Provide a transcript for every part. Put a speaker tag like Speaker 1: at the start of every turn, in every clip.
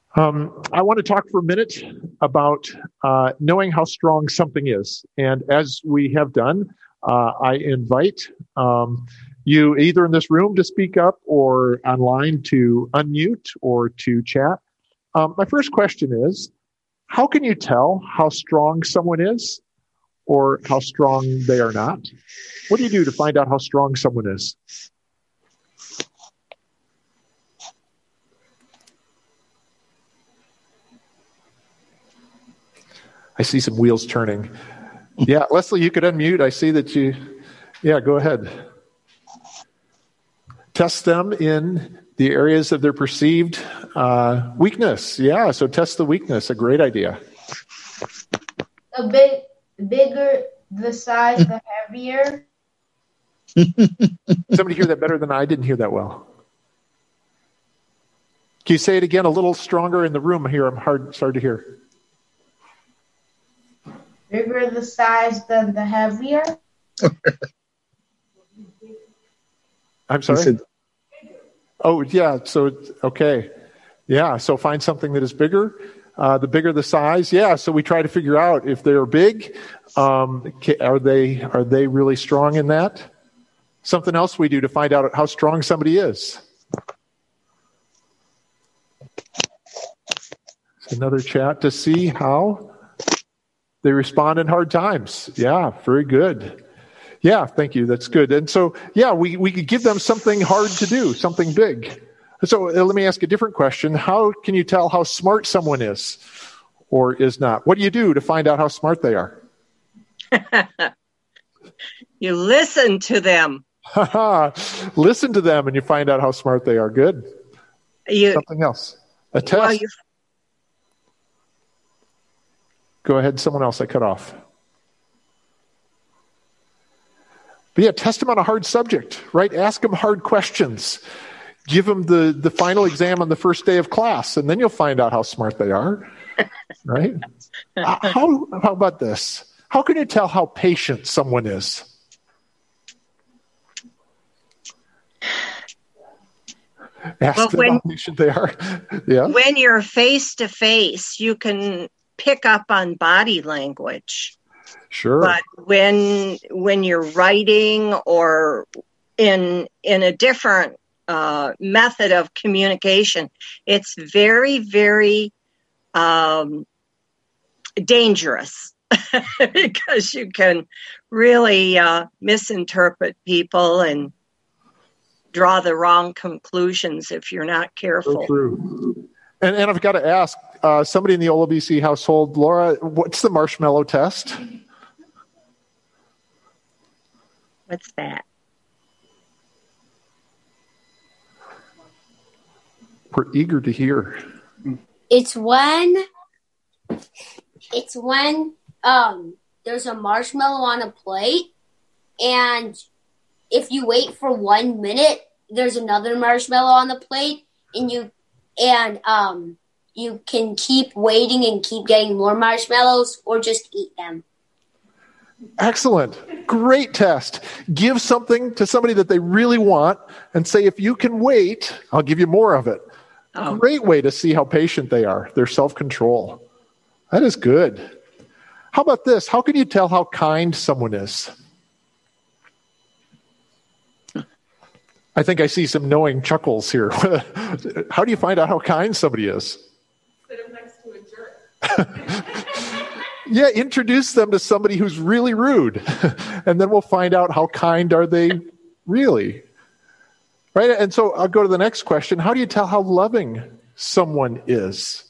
Speaker 1: I want to talk for a minute about knowing how strong something is. And as we have done, I invite you either in this room to speak up or online to unmute or to chat. My first question is, how can you tell how strong someone is or how strong they are not? What do you do to find out how strong someone is? I see some wheels turning. Yeah, Leslie, you could unmute. I see that you... Yeah, go ahead. Test them in the areas of their perceived weakness. Yeah, so test the weakness. A great idea.
Speaker 2: The bigger the size, the heavier.
Speaker 1: Somebody hear that better than I didn't hear that well. Can you say it again a little stronger in the room here? I'm hard to hear.
Speaker 2: Bigger the size, then the heavier.
Speaker 1: I'm sorry? Oh, yeah. So, okay. Yeah. So find something that is bigger. The bigger the size. Yeah. So we try to figure out if they're big, are they really strong in that? Something else we do to find out how strong somebody is. Another chat to see how they respond in hard times. Yeah, very good. Yeah, thank you. That's good. And so, yeah, we could give them something hard to do, something big. So let me ask a different question. How can you tell how smart someone is or is not? What do you do to find out how smart they are?
Speaker 3: You listen to them.
Speaker 1: Listen to them and you find out how smart they are. Good. Something else. A test.
Speaker 3: Well,
Speaker 1: Go ahead, someone else I cut off. But yeah, test them on a hard subject, right? Ask them hard questions. Give them the final exam on the first day of class, and then you'll find out how smart they are, right? How about this? How can you tell how patient someone is? Ask them how patient they are. Yeah.
Speaker 3: When you're face to face, you can pick up on body language.
Speaker 1: Sure.
Speaker 3: But when you're writing or in a different method of communication, it's very, very dangerous because you can really misinterpret people and draw the wrong conclusions if you're not careful.
Speaker 1: So true. And I've got to ask, somebody in the OLBC household, Laura, what's the marshmallow test?
Speaker 3: What's that?
Speaker 1: We're eager to hear.
Speaker 4: It's when there's a marshmallow on a plate, and if you wait for 1 minute, there's another marshmallow on the plate, and you can keep waiting and keep getting more marshmallows or just eat them.
Speaker 1: Excellent. Great test. Give something to somebody that they really want and say, if you can wait, I'll give you more of it. Oh. Great way to see how patient they are, their self-control. That is good. How about this? How can you tell how kind someone is? I think I see some knowing chuckles here. How do you find out how kind somebody is?
Speaker 5: Sit them next to a jerk.
Speaker 1: Yeah, introduce them to somebody who's really rude. And then we'll find out how kind are they really. Right? And so I'll go to the next question. How do you tell how loving someone is?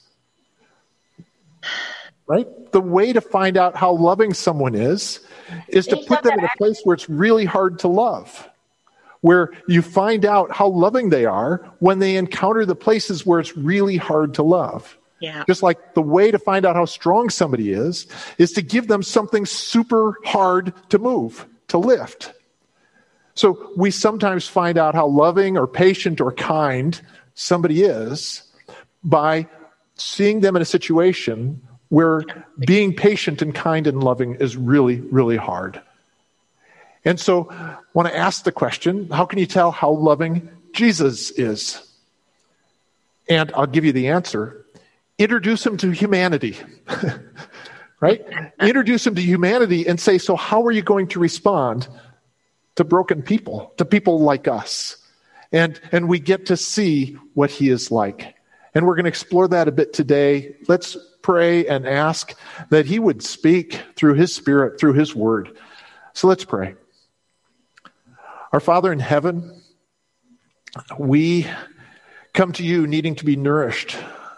Speaker 1: Right? The way to find out how loving someone is to put them in a place where it's really hard to love. Where you find out how loving they are when they encounter the places where it's really hard to love.
Speaker 3: Yeah.
Speaker 1: Just like the way to find out how strong somebody is to give them something super hard to move, to lift. So we sometimes find out how loving or patient or kind somebody is by seeing them in a situation where being patient and kind and loving is really, really hard. And so I want to ask the question, how can you tell how loving Jesus is? And I'll give you the answer. introduce him to humanity, right? Introduce him to humanity and say, so how are you going to respond to broken people, to people like us? And we get to see what he is like. And we're going to explore that a bit today. Let's pray and ask that he would speak through his Spirit, through his word. So let's pray. Our Father in heaven, we come to you needing to be nourished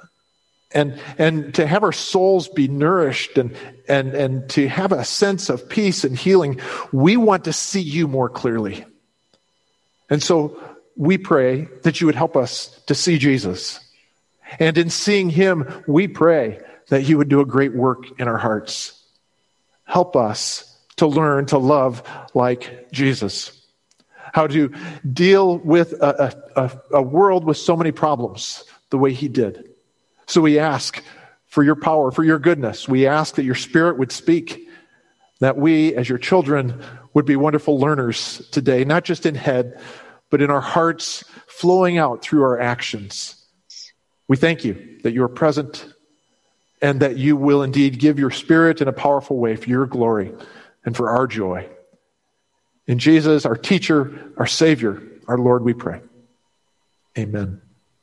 Speaker 1: and to have our souls be nourished and to have a sense of peace and healing. We want to see you more clearly. And so we pray that you would help us to see Jesus. And in seeing him, we pray that you would do a great work in our hearts. Help us to learn to love like Jesus. How to deal with a world with so many problems the way he did. So we ask for your power, for your goodness. We ask that your Spirit would speak, that we as your children would be wonderful learners today, not just in head, but in our hearts, flowing out through our actions. We thank you that you are present and that you will indeed give your Spirit in a powerful way for your glory and for our joy. In Jesus, our teacher, our Savior, our Lord, we pray. Amen.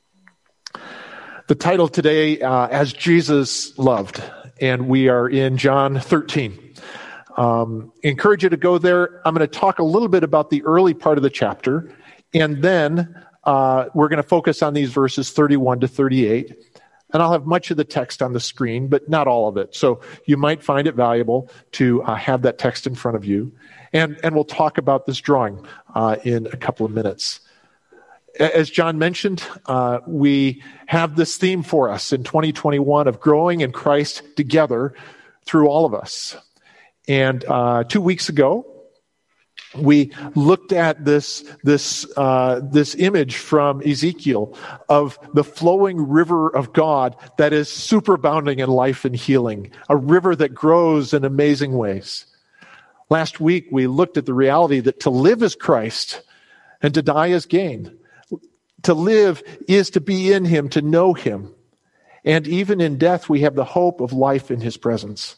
Speaker 1: The title today, As Jesus Loved, and we are in John 13. Encourage you to go there. I'm going to talk a little bit about the early part of the chapter, and then we're going to focus on these verses 31 to 38. And I'll have much of the text on the screen, but not all of it. So you might find it valuable to have that text in front of you. And we'll talk about this drawing in a couple of minutes. As John mentioned, we have this theme for us in 2021 of growing in Christ together through all of us. And 2 weeks ago, we looked at this image from Ezekiel of the flowing river of God that is superabounding in life and healing, a river that grows in amazing ways. Last week, we looked at the reality that to live is Christ and to die is gain. To live is to be in him, to know him. And even in death, we have the hope of life in his presence.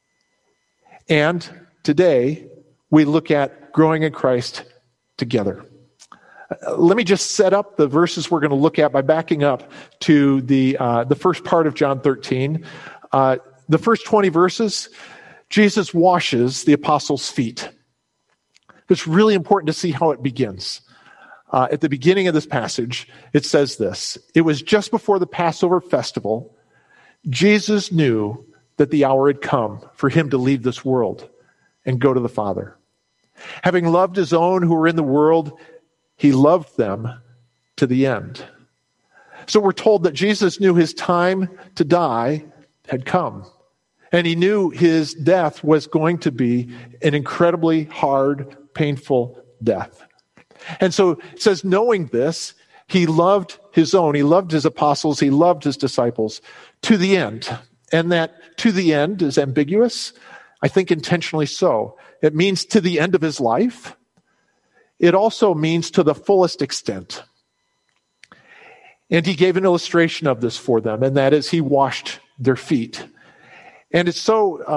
Speaker 1: And today, we look at growing in Christ together. Let me just set up the verses we're going to look at by backing up to the first part of John 13. The first 20 verses, Jesus washes the apostles' feet. It's really important to see how it begins. At the beginning of this passage, it says this: it was just before the Passover festival. Jesus knew that the hour had come for him to leave this world and go to the Father. Having loved his own who were in the world, he loved them to the end. So we're told that Jesus knew his time to die had come. And he knew his death was going to be an incredibly hard, painful death. And so it says, knowing this, he loved his own. He loved his apostles. He loved his disciples to the end. And that to the end is ambiguous. I think intentionally so. It means to the end of his life. It also means to the fullest extent. And he gave an illustration of this for them, and that is he washed their feet. And it's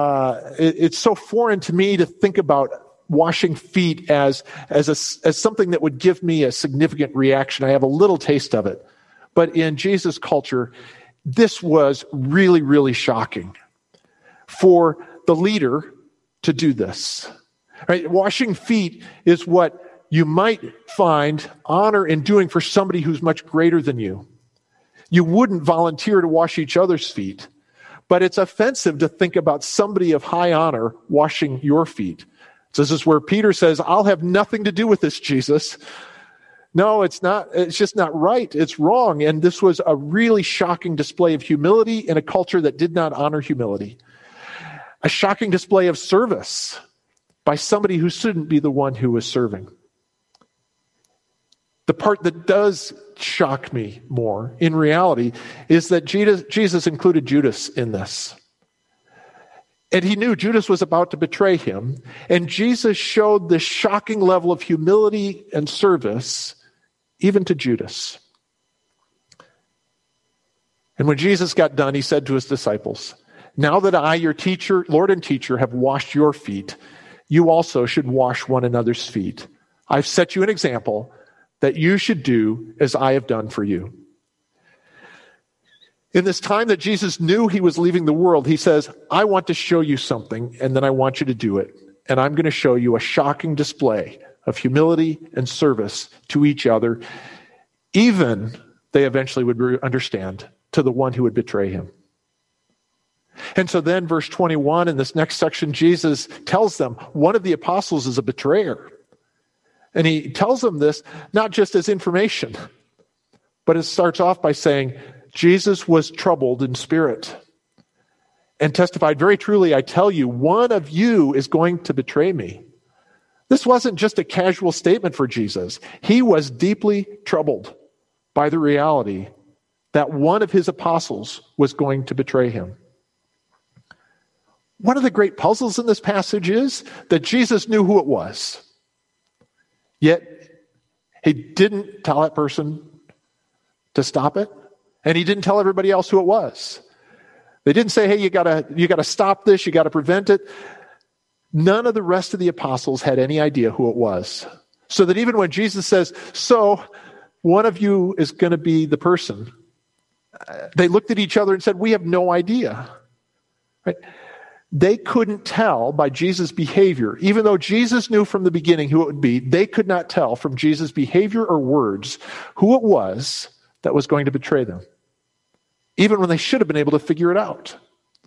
Speaker 1: so foreign to me to think about washing feet as something that would give me a significant reaction. I have a little taste of it. But in Jesus' culture, this was really, really shocking for the leader to do this. Right? Washing feet is what you might find honor in doing for somebody who's much greater than you. You wouldn't volunteer to wash each other's feet, but it's offensive to think about somebody of high honor washing your feet. So this is where Peter says, I'll have nothing to do with this, Jesus. No, it's not. It's just not right. It's wrong. And this was a really shocking display of humility in a culture that did not honor humility. A shocking display of service by somebody who shouldn't be the one who was serving. The part that does shock me more, in reality, is that Jesus included Judas in this. And he knew Judas was about to betray him. And Jesus showed this shocking level of humility and service even to Judas. And when Jesus got done, he said to his disciples, "Now that I, your teacher, Lord and teacher, have washed your feet, you also should wash one another's feet. I've set you an example that you should do as I have done for you." In this time that Jesus knew he was leaving the world, he says, "I want to show you something, and then I want you to do it. And I'm going to show you a shocking display of humility and service to each other, even," they eventually would understand, "to the one who would betray him." And so then verse 21 in this next section, Jesus tells them one of the apostles is a betrayer. And he tells them this not just as information, but it starts off by saying, Jesus was troubled in spirit and testified, "Very truly, I tell you, one of you is going to betray me." This wasn't just a casual statement for Jesus. He was deeply troubled by the reality that one of his apostles was going to betray him. One of the great puzzles in this passage is that Jesus knew who it was. Yet, he didn't tell that person to stop it. And he didn't tell everybody else who it was. They didn't say, "Hey, you gotta stop this, you gotta prevent it." None of the rest of the apostles had any idea who it was. So that even when Jesus says, "So, one of you is going to be the person," they looked at each other and said, "We have no idea." Right? They couldn't tell by Jesus' behavior. Even though Jesus knew from the beginning who it would be, they could not tell from Jesus' behavior or words who it was that was going to betray them, even when they should have been able to figure it out.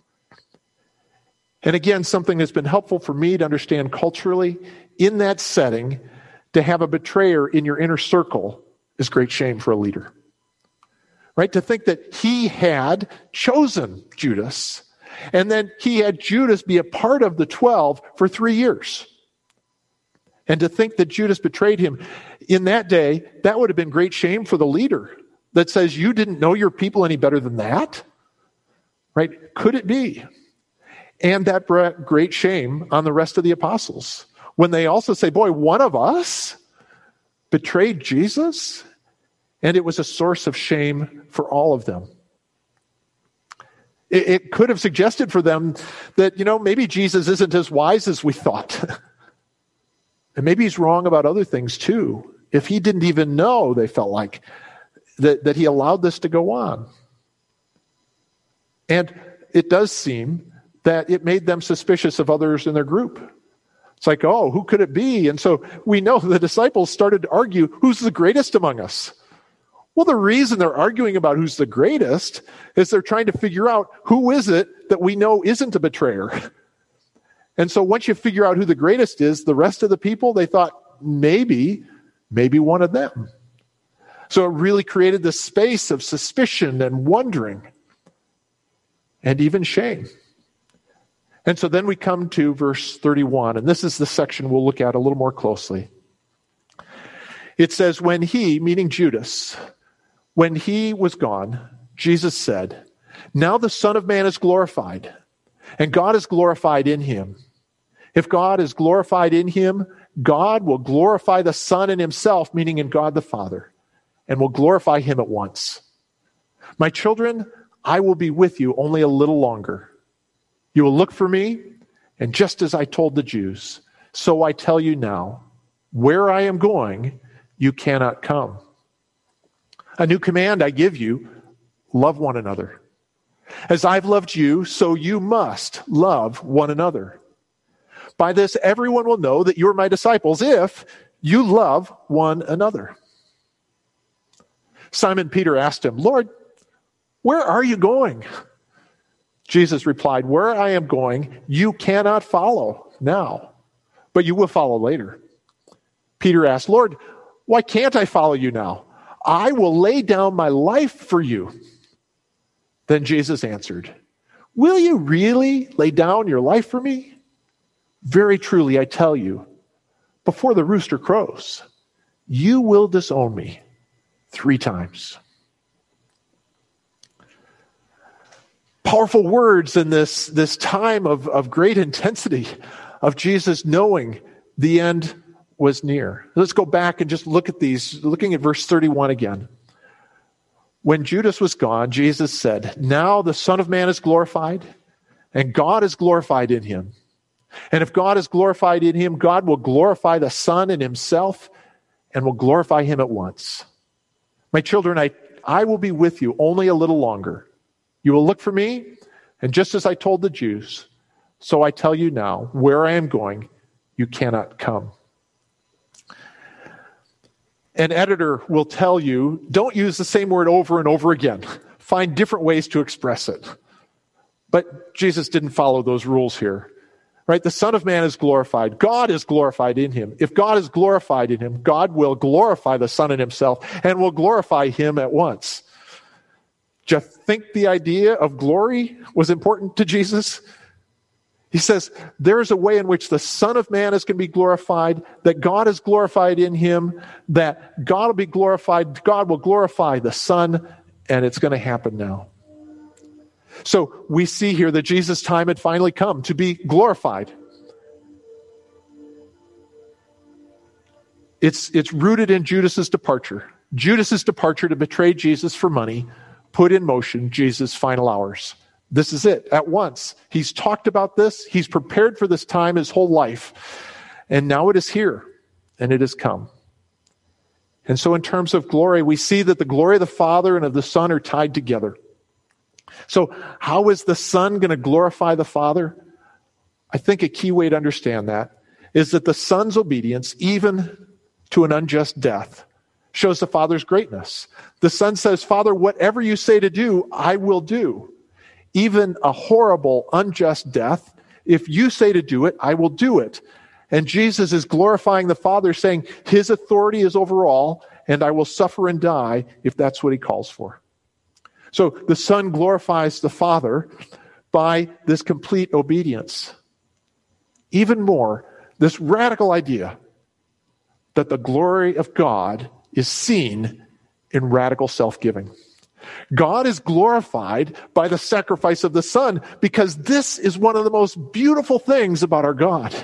Speaker 1: And again, something that's been helpful for me to understand culturally, in that setting, to have a betrayer in your inner circle is great shame for a leader. Right? To think that he had chosen Judas, and then he had Judas be a part of the 12 for 3 years. And to think that Judas betrayed him in that day, that would have been great shame for the leader that says, "You didn't know your people any better than that?" Right? Could it be? And that brought great shame on the rest of the apostles when they also say, "Boy, one of us betrayed Jesus?" And it was a source of shame for all of them. It could have suggested for them that, maybe Jesus isn't as wise as we thought. And maybe he's wrong about other things too. If he didn't even know, they felt like, that he allowed this to go on. And it does seem that it made them suspicious of others in their group. It's like, oh, who could it be? And so we know the disciples started to argue, who's the greatest among us? Well, the reason they're arguing about who's the greatest is they're trying to figure out who is it that we know isn't a betrayer. And so once you figure out who the greatest is, the rest of the people, they thought, maybe one of them. So it really created this space of suspicion and wondering and even shame. And so then we come to verse 31, and this is the section we'll look at a little more closely. It says, when he, meaning Judas, when he was gone, Jesus said, "Now the Son of Man is glorified, and God is glorified in him. If God is glorified in him, God will glorify the Son in himself," meaning in God the Father, "and will glorify him at once. My children, I will be with you only a little longer. You will look for me, and just as I told the Jews, so I tell you now, where I am going, you cannot come. A new command I give you, love one another. As I've loved you, so you must love one another. By this, everyone will know that you're my disciples if you love one another." Simon Peter asked him, "Lord, where are you going?" Jesus replied, "Where I am going, you cannot follow now, but you will follow later." Peter asked, "Lord, why can't I follow you now? I will lay down my life for you." Then Jesus answered, "Will you really lay down your life for me? Very truly, I tell you, before the rooster crows, you will disown me 3 times. Powerful words in this time of great intensity of Jesus knowing the end was near. Let's go back and just look at these, looking at verse 31 again. When Judas was gone, Jesus said, "Now the Son of Man is glorified, and God is glorified in him. And if God is glorified in him, God will glorify the Son in himself and will glorify him at once. My children, I will be with you only a little longer. You will look for me, and just as I told the Jews, so I tell you now, where I am going, you cannot come." An editor will tell you, don't use the same word over and over again. Find different ways to express it. But Jesus didn't follow those rules here. Right? The Son of Man is glorified. God is glorified in him. If God is glorified in him, God will glorify the Son in himself and will glorify him at once. Do you think the idea of glory was important to Jesus? He says, there's a way in which the Son of Man is going to be glorified, that God is glorified in him, that God will be glorified, God will glorify the Son, and it's going to happen now. So we see here that Jesus' time had finally come to be glorified. It's rooted in Judas's departure. Judas's departure to betray Jesus for money put in motion Jesus' final hours. This is it, at once. He's talked about this. He's prepared for this time his whole life. And now it is here, and it has come. And so in terms of glory, we see that the glory of the Father and of the Son are tied together. So how is the Son going to glorify the Father? I think a key way to understand that is that the Son's obedience, even to an unjust death, shows the Father's greatness. The Son says, "Father, whatever you say to do, I will do. Even a horrible, unjust death, if you say to do it, I will do it." And Jesus is glorifying the Father, saying his authority is over all, and I will suffer and die if that's what he calls for. So the Son glorifies the Father by this complete obedience. Even more, this radical idea that the glory of God is seen in radical self-giving. God is glorified by the sacrifice of the Son because this is one of the most beautiful things about our God,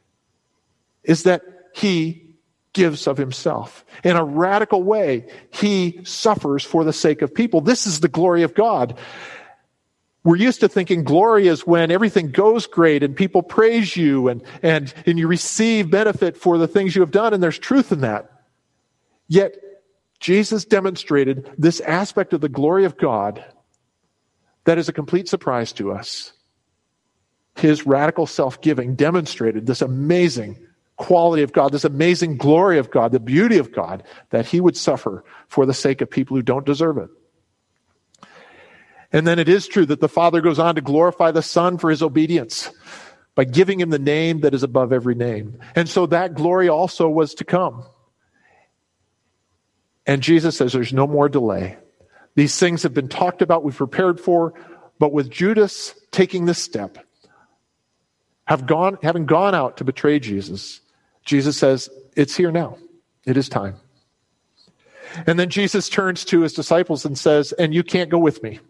Speaker 1: is that he gives of himself. In a radical way, he suffers for the sake of people. This is the glory of God. We're used to thinking glory is when everything goes great and people praise you and you receive benefit for the things you have done, and there's truth in that. Yet, Jesus demonstrated this aspect of the glory of God that is a complete surprise to us. His radical self-giving demonstrated this amazing quality of God, this amazing glory of God, the beauty of God, that he would suffer for the sake of people who don't deserve it. And then it is true that the Father goes on to glorify the Son for his obedience by giving him the name that is above every name. And so that glory also was to come. And Jesus says there's no more delay. These things have been talked about, we've prepared for, but with Judas taking this step, having gone out to betray Jesus, Jesus says, it's here now. It is time. And then Jesus turns to his disciples and says, and you can't go with me.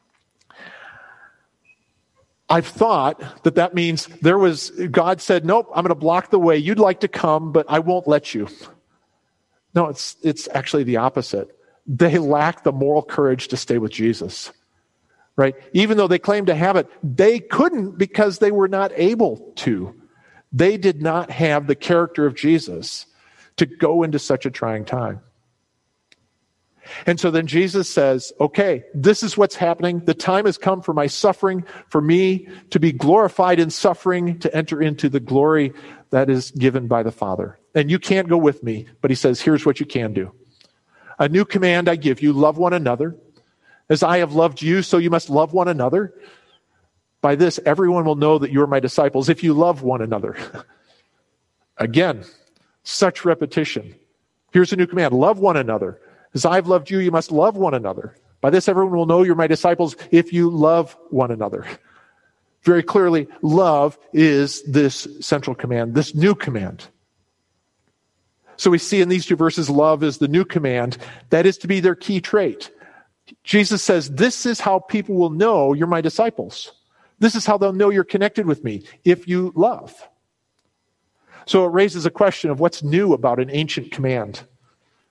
Speaker 1: I've thought that means God said, nope, I'm going to block the way. You'd like to come, but I won't let you. No, it's actually the opposite. They lack the moral courage to stay with Jesus, right? Even though they claimed to have it, they couldn't because they were not able to. They did not have the character of Jesus to go into such a trying time. And so then Jesus says, okay, this is what's happening. The time has come for my suffering, for me to be glorified in suffering, to enter into the glory that is given by the Father. And you can't go with me, but he says, here's what you can do. A new command I give you, love one another. As I have loved you, so you must love one another. By this, everyone will know that you are my disciples if you love one another. Again, such repetition. Here's a new command, love one another. As I've loved you, you must love one another. By this, everyone will know you're my disciples if you love one another. Very clearly, love is this central command, this new command. So we see in these two verses, love is the new command. That is to be their key trait. Jesus says, this is how people will know you're my disciples. This is how they'll know you're connected with me, if you love. So it raises a question of what's new about an ancient command.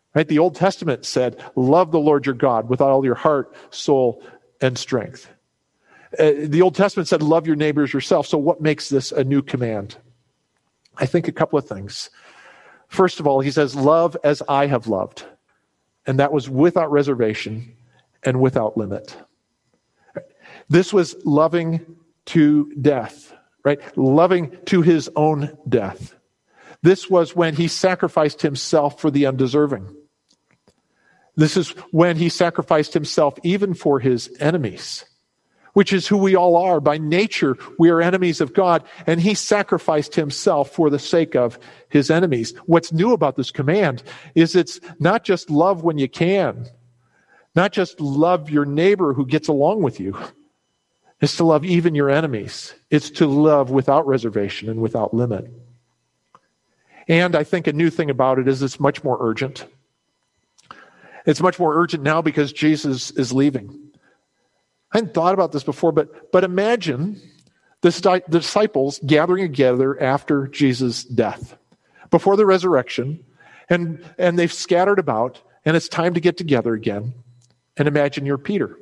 Speaker 1: Right? The Old Testament said, love the Lord your God with all your heart, soul, and strength. The Old Testament said, love your neighbors yourself. So what makes this a new command? I think a couple of things. First of all, he says, love as I have loved. And that was without reservation and without limit. This was loving to death, right? Loving to his own death. This was when he sacrificed himself for the undeserving. This is when he sacrificed himself even for his enemies, which is who we all are. By nature, we are enemies of God, and he sacrificed himself for the sake of his enemies. What's new about this command is it's not just love when you can, not just love your neighbor who gets along with you. It's to love even your enemies. It's to love without reservation and without limit. And I think a new thing about it is it's much more urgent. It's much more urgent now because Jesus is leaving. I hadn't thought about this before, but imagine the disciples gathering together after Jesus' death, before the resurrection, and they've scattered about, and it's time to get together again. And imagine you're Peter.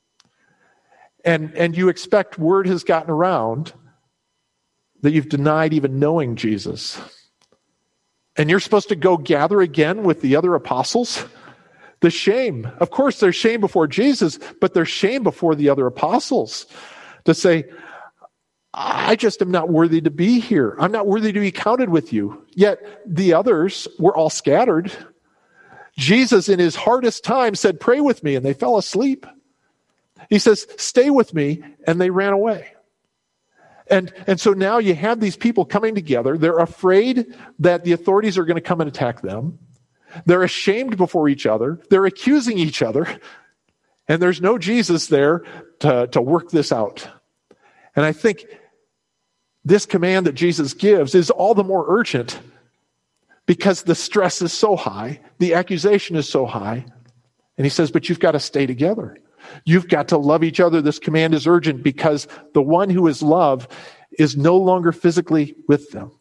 Speaker 1: And you expect word has gotten around that you've denied even knowing Jesus. And you're supposed to go gather again with the other apostles? The shame. Of course, there's shame before Jesus, but there's shame before the other apostles. To say, I just am not worthy to be here. I'm not worthy to be counted with you. Yet the others were all scattered. Jesus, in his hardest time, said, pray with me, and they fell asleep. He says, stay with me, and they ran away. And so now you have these people coming together. They're afraid that the authorities are going to come and attack them. They're ashamed before each other. They're accusing each other. And there's no Jesus there to work this out. And I think this command that Jesus gives is all the more urgent because the stress is so high. The accusation is so high. And he says, but you've got to stay together. You've got to love each other. This command is urgent because the one who is love is no longer physically with them.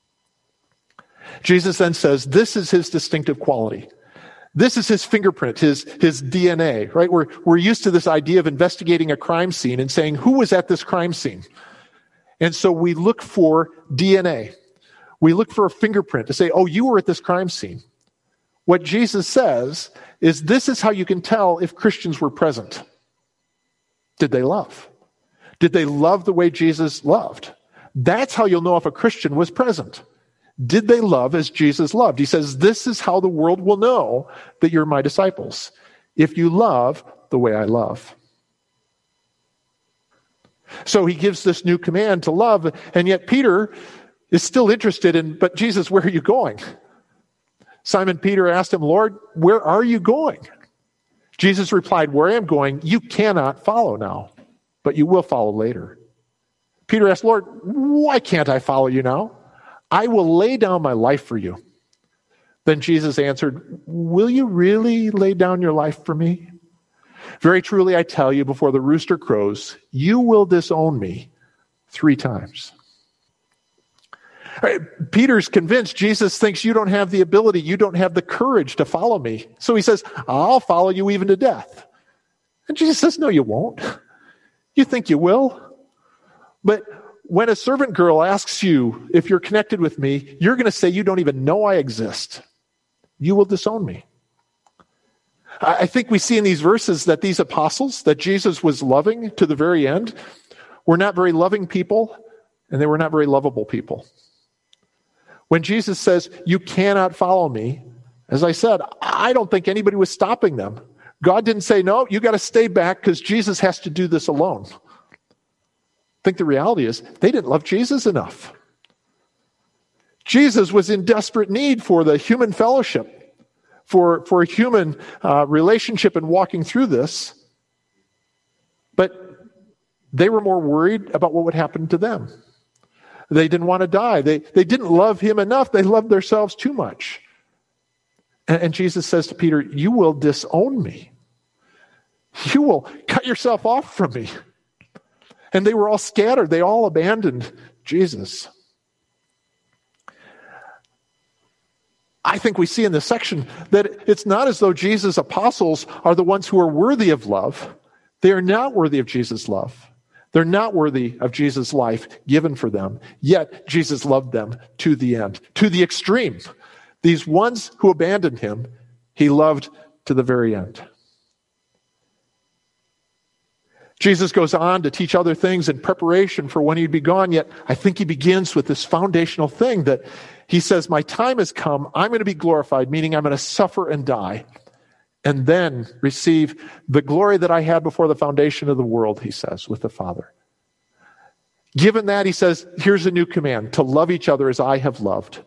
Speaker 1: Jesus then says, this is his distinctive quality. This is his fingerprint, his DNA, right? We're used to this idea of investigating a crime scene and saying, who was at this crime scene? And so we look for DNA. We look for a fingerprint to say, oh, you were at this crime scene. What Jesus says is this is how you can tell if Christians were present. Did they love? Did they love the way Jesus loved? That's how you'll know if a Christian was present. Did they love as Jesus loved? He says, this is how the world will know that you're my disciples, if you love the way I love. So he gives this new command to love, and yet Peter is still interested in, but Jesus, where are you going? Simon Peter asked him, Lord, where are you going? Jesus replied, where I am going, you cannot follow now, but you will follow later. Peter asked, Lord, why can't I follow you now? I will lay down my life for you. Then Jesus answered, will you really lay down your life for me? Very truly, I tell you, before the rooster crows, you will disown me 3 times. Right, Peter's convinced Jesus thinks you don't have the ability, you don't have the courage to follow me. So he says, I'll follow you even to death. And Jesus says, no, you won't. You think you will. But when a servant girl asks you if you're connected with me, you're going to say you don't even know I exist. You will disown me. I think we see in these verses that these apostles that Jesus was loving to the very end were not very loving people, and they were not very lovable people. When Jesus says, you cannot follow me, as I said, I don't think anybody was stopping them. God didn't say, no, you got to stay back because Jesus has to do this alone. I think the reality is they didn't love Jesus enough. Jesus was in desperate need for the human fellowship, for a human relationship and walking through this. But they were more worried about what would happen to them. They didn't want to die. They didn't love him enough. They loved themselves too much. And Jesus says to Peter, you will disown me. You will cut yourself off from me. And they were all scattered. They all abandoned Jesus. I think we see in this section that it's not as though Jesus' apostles are the ones who are worthy of love. They are not worthy of Jesus' love. They're not worthy of Jesus' life given for them. Yet Jesus loved them to the end, to the extreme. These ones who abandoned him, he loved to the very end. Jesus goes on to teach other things in preparation for when he'd be gone, yet I think he begins with this foundational thing that he says, my time has come, I'm going to be glorified, meaning I'm going to suffer and die, and then receive the glory that I had before the foundation of the world, he says, with the Father. Given that, he says, here's a new command, to love each other as I have loved.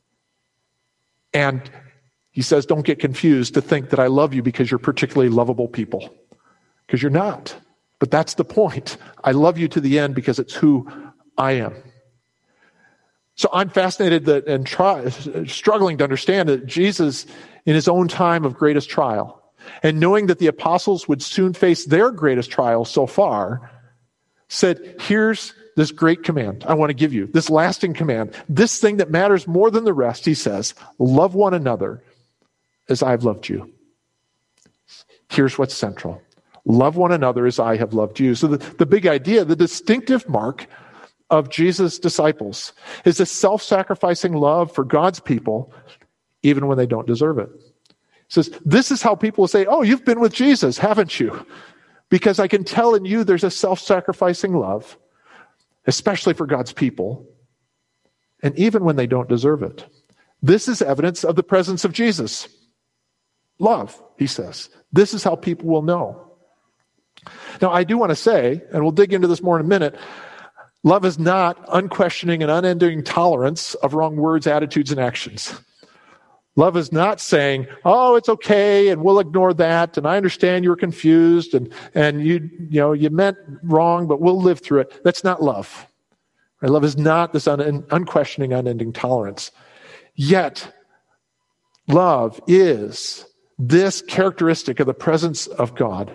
Speaker 1: And he says, don't get confused to think that I love you because you're particularly lovable people, because you're not. But that's the point. I love you to the end because it's who I am. So I'm fascinated and struggling to understand that Jesus, in his own time of greatest trial, and knowing that the apostles would soon face their greatest trial so far, said, here's this great command I want to give you, this lasting command, this thing that matters more than the rest. He says, love one another as I've loved you. Here's what's central. Love one another as I have loved you. So the big idea, the distinctive mark of Jesus' disciples is a self-sacrificing love for God's people, even when they don't deserve it. He says, this is how people will say, oh, you've been with Jesus, haven't you? Because I can tell in you there's a self-sacrificing love, especially for God's people, and even when they don't deserve it. This is evidence of the presence of Jesus. Love, he says. This is how people will know. Now, I do want to say, and we'll dig into this more in a minute, love is not unquestioning and unending tolerance of wrong words, attitudes, and actions. Love is not saying, oh, it's okay, and we'll ignore that, and I understand you're confused, and you meant wrong, but we'll live through it. That's not love. Right? Love is not this unquestioning, unending tolerance. Yet, love is this characteristic of the presence of God.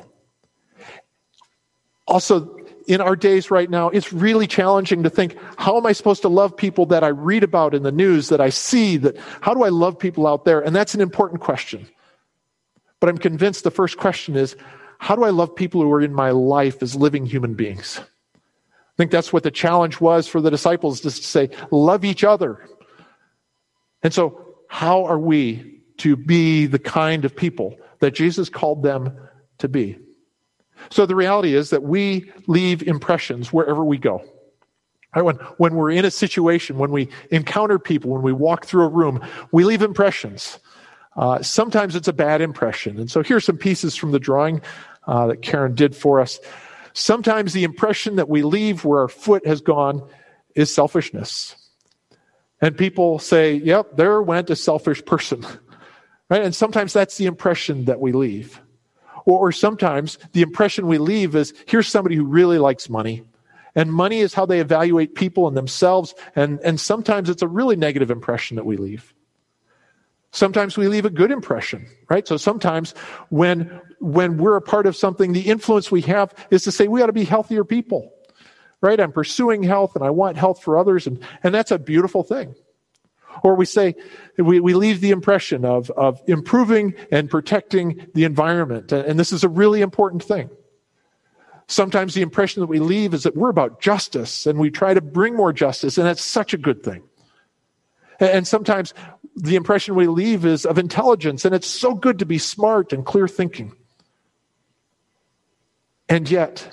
Speaker 1: Also, in our days right now, it's really challenging to think, how am I supposed to love people that I read about in the news, that I see, how do I love people out there? And that's an important question. But I'm convinced the first question is, how do I love people who are in my life as living human beings? I think that's what the challenge was for the disciples, just to say, love each other. And so, how are we to be the kind of people that Jesus called them to be? So the reality is that we leave impressions wherever we go. Right? When we're in a situation, when we encounter people, when we walk through a room, we leave impressions. Sometimes it's a bad impression. And so here's some pieces from the drawing that Karen did for us. Sometimes the impression that we leave where our foot has gone is selfishness. And people say, yep, there went a selfish person. Right? And sometimes that's the impression that we leave. Or sometimes the impression we leave is, here's somebody who really likes money. And money is how they evaluate people and themselves. And sometimes it's a really negative impression that we leave. Sometimes we leave a good impression, right? So sometimes when we're a part of something, the influence we have is to say we ought to be healthier people, right? I'm pursuing health and I want health for others. And that's a beautiful thing. Or we say, we leave the impression of improving and protecting the environment. And this is a really important thing. Sometimes the impression that we leave is that we're about justice and we try to bring more justice, and that's such a good thing. And sometimes the impression we leave is of intelligence, and it's so good to be smart and clear thinking. And yet,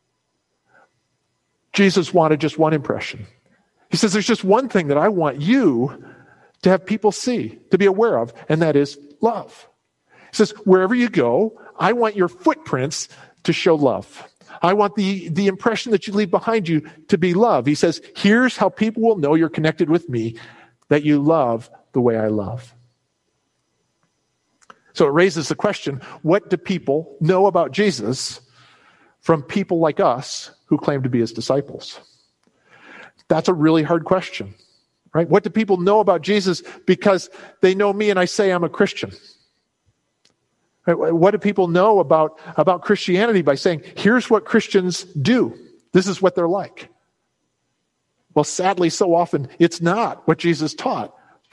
Speaker 1: Jesus wanted just one impression. He says, there's just one thing that I want you to have people see, to be aware of, and that is love. He says, wherever you go, I want your footprints to show love. I want the impression that you leave behind you to be love. He says, here's how people will know you're connected with me, that you love the way I love. So it raises the question, what do people know about Jesus from people like us who claim to be his disciples? That's a really hard question, right? What do people know about Jesus because they know me and I say I'm a Christian? Right? What do people know about Christianity by saying, here's what Christians do. This is what they're like. Well, sadly, so often it's not what Jesus taught,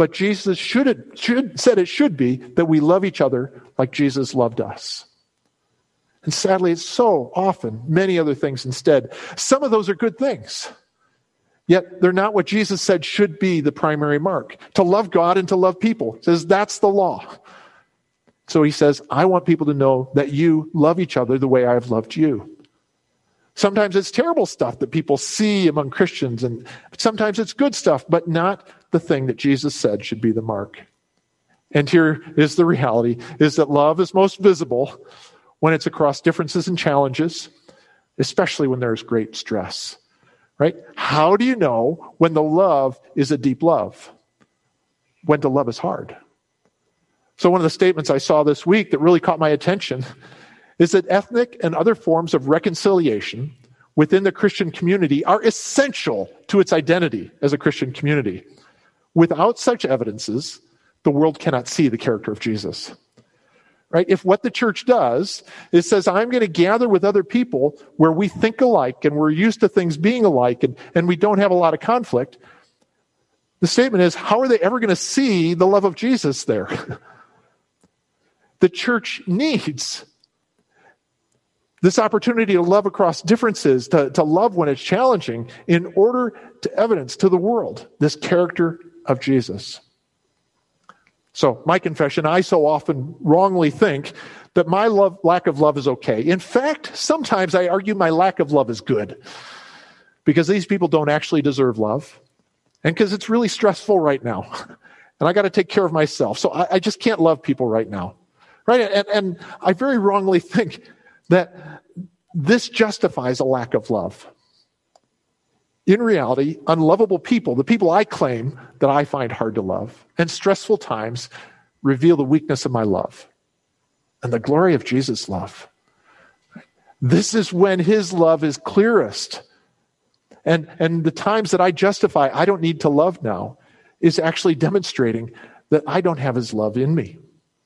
Speaker 1: But Jesus said it should be that we love each other like Jesus loved us. And sadly, it's so often many other things instead. Some of those are good things. Yet they're not what Jesus said should be the primary mark. To love God and to love people. He says that's the law. So he says, I want people to know that you love each other the way I have loved you. Sometimes it's terrible stuff that people see among Christians, and sometimes it's good stuff, but not the thing that Jesus said should be the mark. And here is the reality, is that love is most visible when it's across differences and challenges, especially when there's great stress, right? How do you know when the love is a deep love? When to love is hard. So one of the statements I saw this week that really caught my attention is that ethnic and other forms of reconciliation within the Christian community are essential to its identity as a Christian community. Without such evidences, the world cannot see the character of Jesus. Right? If what the church does is says, I'm going to gather with other people where we think alike and we're used to things being alike and we don't have a lot of conflict, the statement is, how are they ever going to see the love of Jesus there? The church needs this opportunity to love across differences, to love when it's challenging, in order to evidence to the world this character of Jesus. So, my confession, I so often wrongly think that my lack of love is okay. In fact, sometimes I argue my lack of love is good, because these people don't actually deserve love, and because it's really stressful right now, and I got to take care of myself. So I just can't love people right now, right? And I very wrongly think that this justifies a lack of love. In reality, unlovable people, the people I claim that I find hard to love, and stressful times reveal the weakness of my love and the glory of Jesus' love. This is when his love is clearest. And the times that I justify I don't need to love now is actually demonstrating that I don't have his love in me.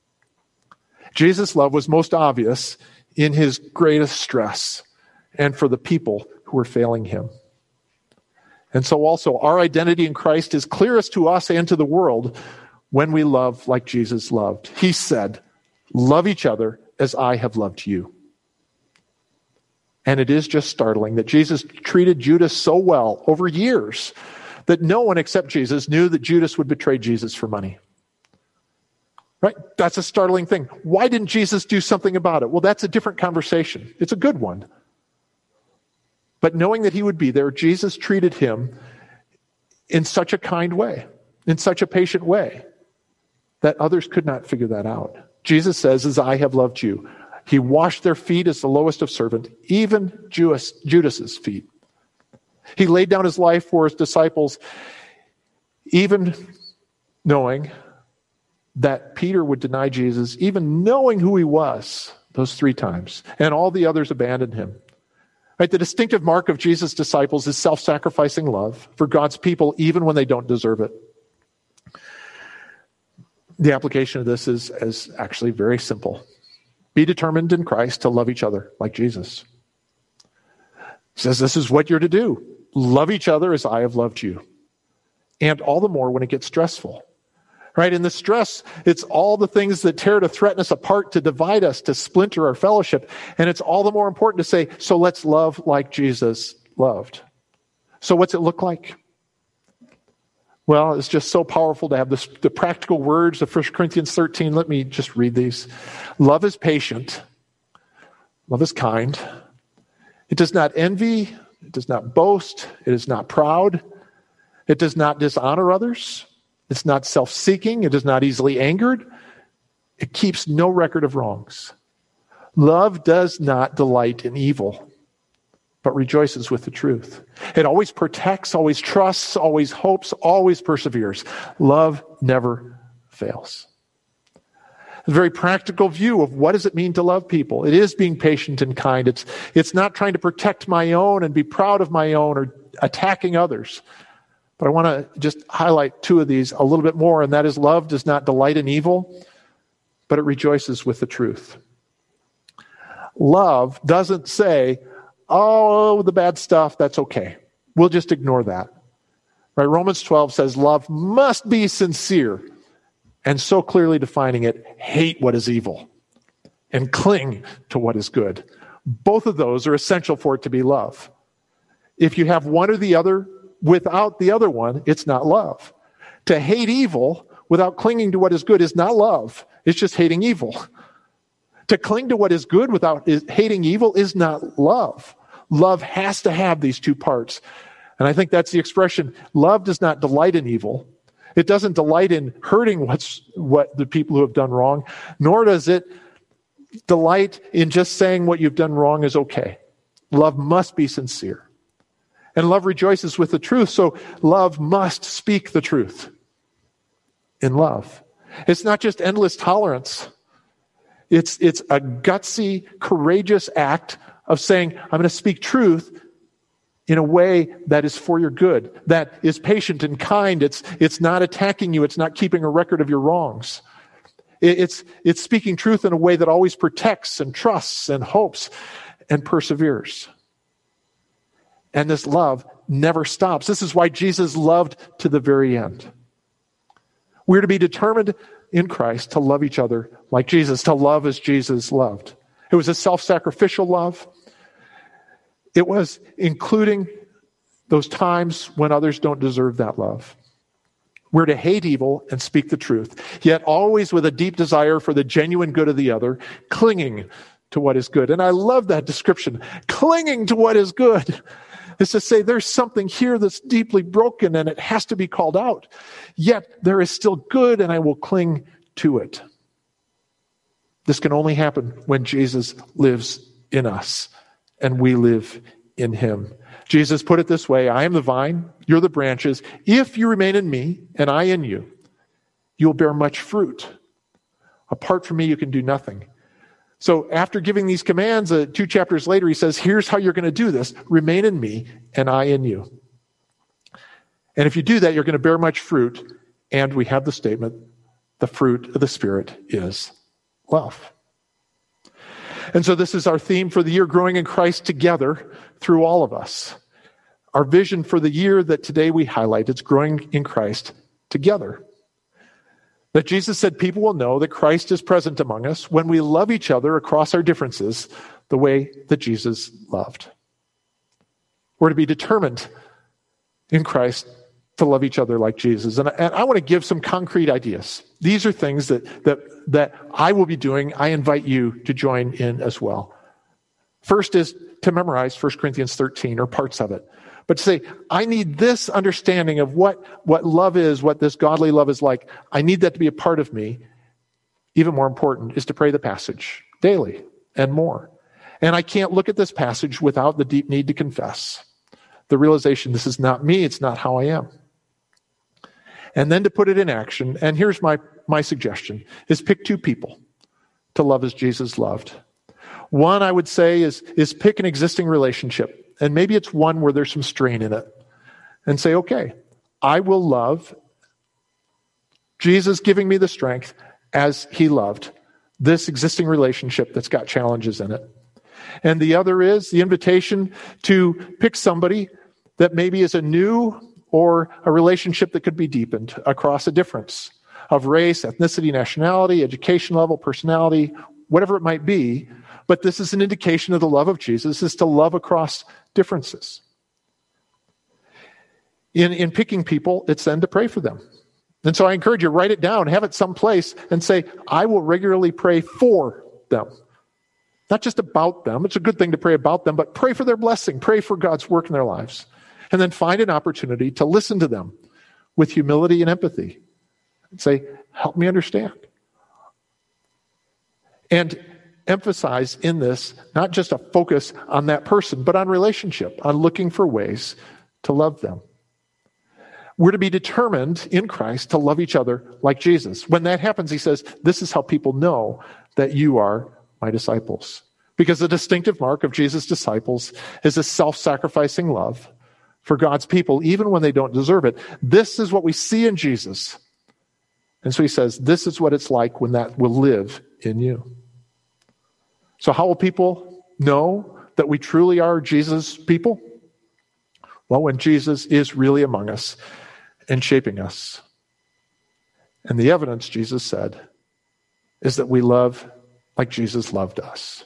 Speaker 1: Jesus' love was most obvious in his greatest stress and for the people who were failing him. And so also our identity in Christ is clearest to us and to the world when we love like Jesus loved. He said, love each other as I have loved you. And it is just startling that Jesus treated Judas so well over years that no one except Jesus knew that Judas would betray Jesus for money. Right? That's a startling thing. Why didn't Jesus do something about it? Well, that's a different conversation. It's a good one. But knowing that he would be there, Jesus treated him in such a kind way, in such a patient way, that others could not figure that out. Jesus says, as I have loved you. He washed their feet as the lowest of servants, even Judas's feet. He laid down his life for his disciples, even knowing that Peter would deny Jesus, even knowing who he was those 3 times, and all the others abandoned him. Right? The distinctive mark of Jesus' disciples is self-sacrificing love for God's people, even when they don't deserve it. The application of this is actually very simple. Be determined in Christ to love each other like Jesus. He says this is what you're to do. Love each other as I have loved you. And all the more when it gets stressful. Right? In the stress, it's all the things that tear to threaten us apart, to divide us, to splinter our fellowship. And it's all the more important to say, so let's love like Jesus loved. So what's it look like? Well, it's just so powerful to have the practical words of 1 Corinthians 13. Let me just read these. Love is patient. Love is kind. It does not envy. It does not boast. It is not proud. It does not dishonor others. It's not self-seeking. It is not easily angered. It keeps no record of wrongs. Love does not delight in evil, but rejoices with the truth. It always protects, always trusts, always hopes, always perseveres. Love never fails. A very practical view of what does it mean to love people. It is being patient and kind. It's not trying to protect my own and be proud of my own or attacking others. But I want to just highlight 2 of these a little bit more, and that is love does not delight in evil, but it rejoices with the truth. Love doesn't say, oh, the bad stuff, that's okay. We'll just ignore that. Right? Romans 12 says love must be sincere, and so clearly defining it, hate what is evil and cling to what is good. Both of those are essential for it to be love. If you have one or the other without the other one, it's not love. To hate evil without clinging to what is good is not love. It's just hating evil. To cling to what is good without hating evil is not love. Love has to have these two parts. And I think that's the expression. Love does not delight in evil. It doesn't delight in hurting what the people who have done wrong, nor does it delight in just saying what you've done wrong is okay. Love must be sincere. And love rejoices with the truth, so love must speak the truth in love. It's not just endless tolerance. It's a gutsy, courageous act of saying, I'm going to speak truth in a way that is for your good, that is patient and kind. It's not attacking you. It's not keeping a record of your wrongs. It's speaking truth in a way that always protects and trusts and hopes and perseveres. And this love never stops. This is why Jesus loved to the very end. We're to be determined in Christ to love each other like Jesus, to love as Jesus loved. It was a self-sacrificial love. It was including those times when others don't deserve that love. We're to hate evil and speak the truth, yet always with a deep desire for the genuine good of the other, clinging to what is good. And I love that description. Clinging to what is good is to say there's something here that's deeply broken and it has to be called out. Yet there is still good and I will cling to it. This can only happen when Jesus lives in us and we live in him. Jesus put it this way, I am the vine, you're the branches. If you remain in me and I in you, you'll bear much fruit. Apart from me, you can do nothing. So after giving these commands, 2 chapters later, he says, here's how you're going to do this. Remain in me and I in you. And if you do that, you're going to bear much fruit. And we have the statement, the fruit of the Spirit is love. And so this is our theme for the year, growing in Christ together through all of us. Our vision for the year that today we highlight, it's growing in Christ together. That Jesus said people will know that Christ is present among us when we love each other across our differences the way that Jesus loved. We're to be determined in Christ to love each other like Jesus. And I want to give some concrete ideas. These are things that I will be doing. I invite you to join in as well. First is to memorize 1 Corinthians 13 or parts of it. But to say, I need this understanding of what love is, what this godly love is like. I need that to be a part of me. Even more important is to pray the passage daily and more. And I can't look at this passage without the deep need to confess. The realization, this is not me, it's not how I am. And then to put it in action, and here's my suggestion, is pick 2 people to love as Jesus loved. One, I would say, is pick an existing relationship. And maybe it's one where there's some strain in it. And say, okay, I will love Jesus giving me the strength as he loved this existing relationship that's got challenges in it. And the other is the invitation to pick somebody that maybe is a new or a relationship that could be deepened across a difference of race, ethnicity, nationality, education level, personality, whatever it might be. But this is an indication of the love of Jesus, is to love across differences. In picking people, it's then to pray for them. And so I encourage you, write it down, have it someplace, and say, I will regularly pray for them. Not just about them. It's a good thing to pray about them, but pray for their blessing. Pray for God's work in their lives. And then find an opportunity to listen to them with humility and empathy. And say, help me understand. And emphasize in this, not just a focus on that person, but on relationship, on looking for ways to love them. We're to be determined in Christ to love each other like Jesus. When that happens, he says, this is how people know that you are my disciples. Because the distinctive mark of Jesus' disciples is a self-sacrificing love for God's people, even when they don't deserve it. This is what we see in Jesus. And so he says, this is what it's like when that will live in you. So how will people know that we truly are Jesus' people? Well, when Jesus is really among us and shaping us. And the evidence, Jesus said, is that we love like Jesus loved us.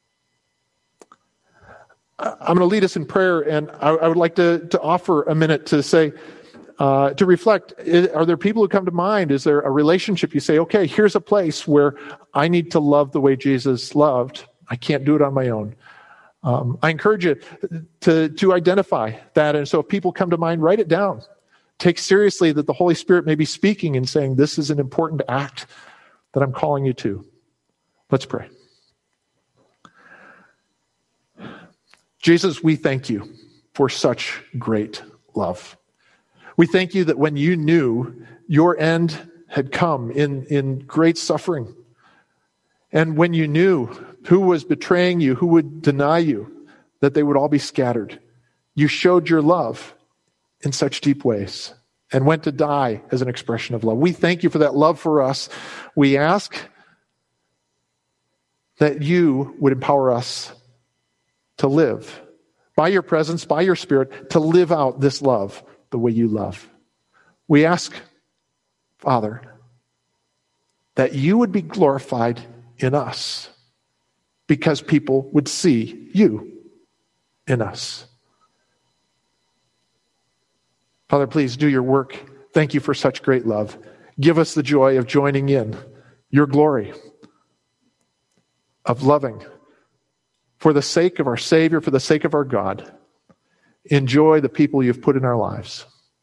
Speaker 1: I'm going to lead us in prayer, and I would like to offer a minute to say, to reflect, are there people who come to mind? Is there a relationship you say, okay, here's a place where I need to love the way Jesus loved. I can't do it on my own. I encourage you to identify that. And so if people come to mind, write it down. Take seriously that the Holy Spirit may be speaking and saying, this is an important act that I'm calling you to. Let's pray. Jesus, we thank you for such great love. We thank you that when you knew your end had come in great suffering, and when you knew who was betraying you, who would deny you, that they would all be scattered, you showed your love in such deep ways and went to die as an expression of love. We thank you for that love for us. We ask that you would empower us to live by your presence, by your Spirit, to live out this love the way you love. We ask, Father, that you would be glorified in us because people would see you in us. Father, please do your work. Thank you for such great love. Give us the joy of joining in your glory, of loving for the sake of our Savior, for the sake of our God. Enjoy the people you've put in our lives.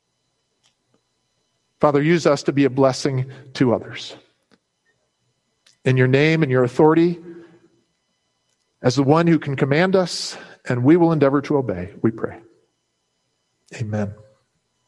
Speaker 1: Father, use us to be a blessing to others. In your name and your authority, as the one who can command us, and we will endeavor to obey, we pray. Amen.